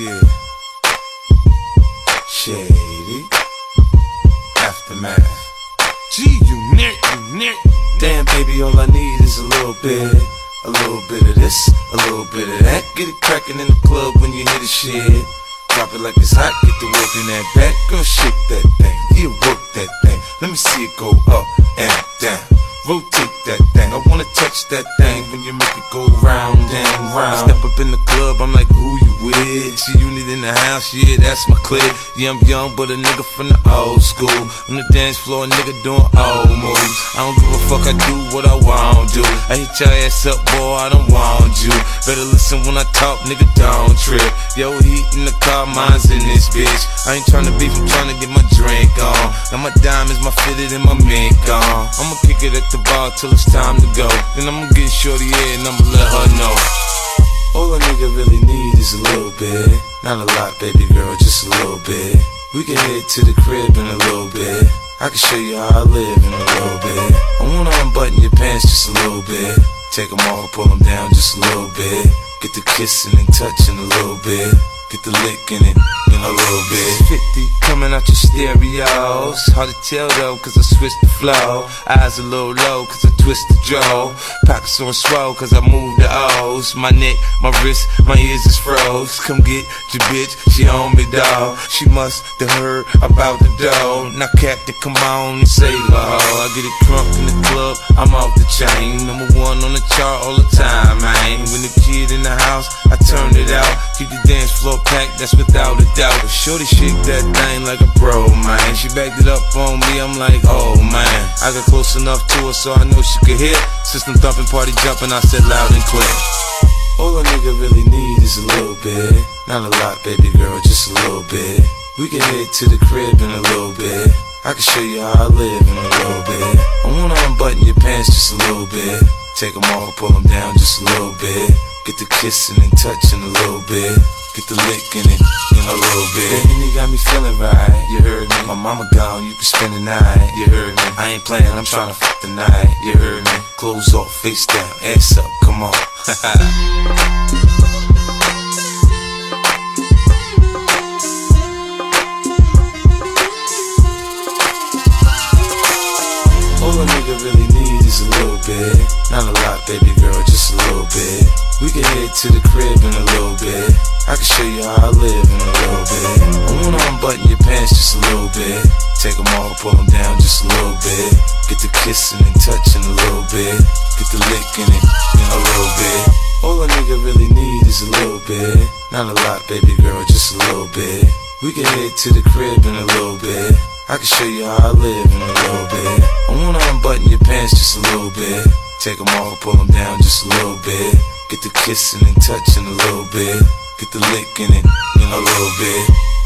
Yeah. Shady. Aftermath. G-Unit. Damn, baby, all I need is a little bit. A little bit of this, a little bit of that. Get it crackin' in the club when you hear the shit. Drop it like it's hot, get the work in that back. Girl, shake that thing, yeah, work that thing. Let me see it go up and down. Rotate that thing, I wanna touch that thing when you make it go round and round. Step up in the club, I'm like, who you with? G-Unit in the house, yeah, that's my clique. Yeah, I'm young, but a nigga from the old school. On the dance floor, a nigga doing old moves. I don't give a fuck, I do what I want to. I hit your ass up, boy, I don't want you. Better listen when I talk, nigga, don't trip. Yo, heat in the car, mine's in this bitch. I ain't tryna beef, I'm tryna get my drink on. Now my diamonds, my fitted, and my mink on. I'ma kick it at the bar till it's time to go. Then I'ma get shorty here and I'ma let her know. All a nigga really need is a little bit. Not a lot, baby girl, just a little bit. We can head to the crib in a little bit. I can show you how I live in a little bit. I wanna unbutton your pants just a little bit. Take them off, pull them down just a little bit. Get the kissing and touching a little bit. Get the licking it in a little bit. 50 coming out your stereos. Hard to tell though, cause I switched the flow. Eyes a little low, cause I twist the jaw. Pockets on swole, cause I move the O's. My neck, my wrist, my ears is froze. Come get your bitch, she on me, dawg. She must have heard about the dough. Now Captain, come on and save her hoe. I get it crunk in the club, I'm off the chain. Number one on the chart all the time, man. When the kid in the house, I turn it out. Keep the dance floor packed, that's without a doubt. But shorty shake that thing like a pro, man. She backed it up on me, I'm like, oh man. I got close enough to her so I know she could hear. System thumping, party jumping, I said loud and clear. All a nigga really need is a little bit. Not a lot, baby girl, just a little bit. We can head to the crib in a little bit. I can show you how I live in a little bit. I wanna unbutton your pants just a little bit. Take them off, pull them down just a little bit. Get the kissing and touching a little bit. Get the licking it in a little bit. And you got me feeling right, you heard me. My mama gone, you can spend the night, you heard me. I ain't playing, I'm tryna fuck the night, you heard me. Clothes off, face down, ass up, come on. All a nigga really need is a little bit. Not a lot, baby girl, just a little bit. We can head to the crib in a little bit. I can show you how I live in a little bit. I wanna unbutton your pants just a little bit. Take them off, pull them down just a little bit. Get the kissing and touching a little bit. Get the licking it in a little bit. All a nigga really need is a little bit. Not a lot, baby girl, just a little bit. We can head to the crib in a little bit. I can show you how I live in a little bit. I wanna unbutton your pants just a little bit. Take them off, pull them down just a little bit. Get the kissing and touching a little bit. Get the licking it in a little bit.